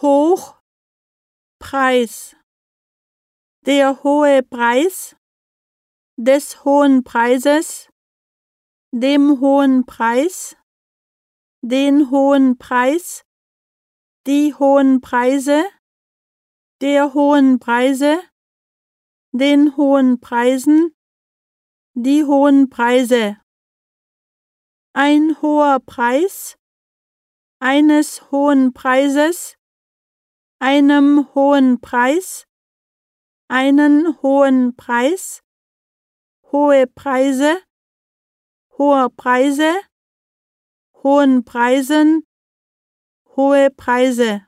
hoch, Preis, der hohe Preis, des hohen Preises, dem hohen Preis, den hohen Preis, die hohen Preise, der hohen Preise, den hohen Preisen, die hohen Preise. Ein hoher Preis, eines hohen Preises, einem hohen Preis, einen hohen Preis, hohe Preise, hohe Preise, hohen Preisen, hohe Preise.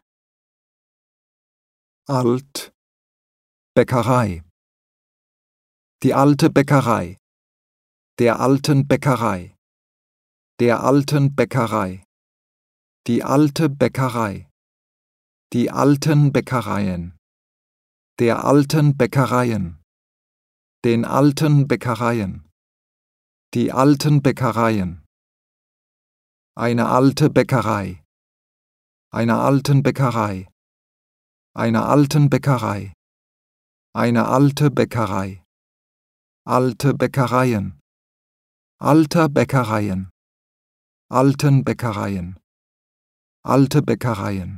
Alt, Bäckerei. Die alte Bäckerei. Der alten Bäckerei. Der alten Bäckerei. Die alte Bäckerei. Die alten Bäckereien. Der alten Bäckereien. Den alten Bäckereien. Die alten Bäckereien. Eine alte Bäckerei. Einer alten Bäckerei. Einer alten Bäckerei. Eine alte Bäckerei. Alte Bäckereien. Alter Bäckereien. Alten Bäckereien. Alte Bäckereien.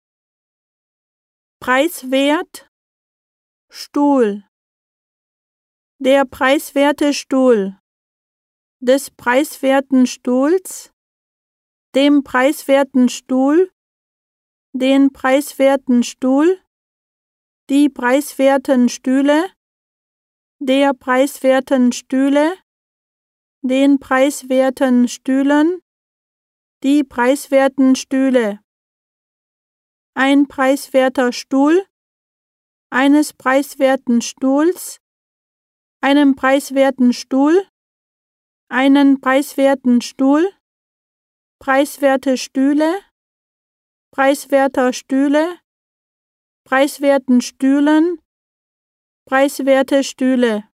Preiswert, Stuhl. Der preiswerte Stuhl. Des preiswerten Stuhls. Dem preiswerten Stuhl. Den preiswerten Stuhl. Die preiswerten Stühle. Der preiswerten Stühle. Den preiswerten Stühlen. Die preiswerten Stühle. Ein preiswerter Stuhl. Eines preiswerten Stuhls. Einem preiswerten Stuhl. Einen preiswerten Stuhl. Preiswerte Stühle. Preiswerter Stühle. Preiswerten Stühlen. Preiswerte Stühle.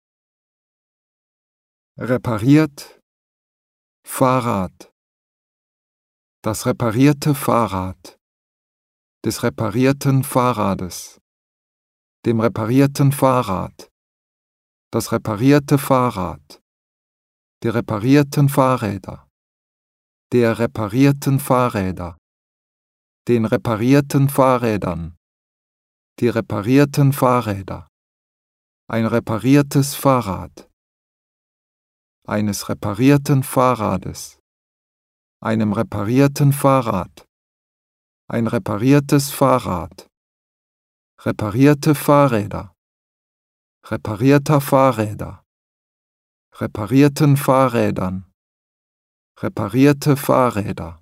Repariert. Fahrrad. Das reparierte Fahrrad. Des reparierten Fahrrades. Dem reparierten Fahrrad. Das reparierte Fahrrad. Die reparierten Fahrräder. Der reparierten Fahrräder. Den reparierten Fahrrädern. Die reparierten Fahrräder. Ein repariertes Fahrrad. Eines reparierten Fahrrades. Einem reparierten Fahrrad. Ein repariertes Fahrrad. Reparierte Fahrräder. Reparierter Fahrräder. Reparierten Fahrrädern. Reparierte Fahrräder.